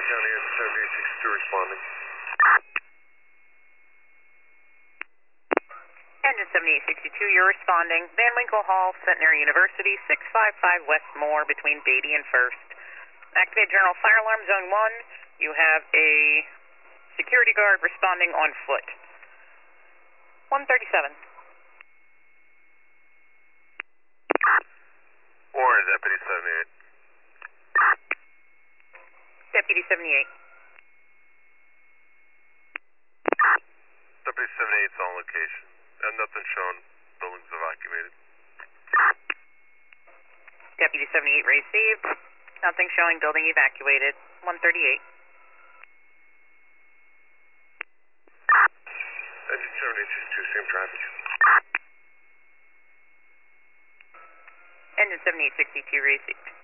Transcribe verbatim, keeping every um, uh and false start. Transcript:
County, engine seventy-eight sixty-two responding. Engine seventy-eight sixty-two, you're responding. Van Winkle Hall, Centenary University, six five five West Moore, between Beatty and First. Activate general fire alarm zone one. You have a security guard responding on foot. one thirty-seven. Warren, Deputy seventy-eight. Deputy seventy-eight. Deputy seventy-eight's on location. And nothing shown. Building's evacuated. Deputy seventy-eight received. Nothing showing. Building evacuated. one thirty-eight. Engine seventy-eight sixty-two, same traffic. Engine seventy-eight sixty-two received.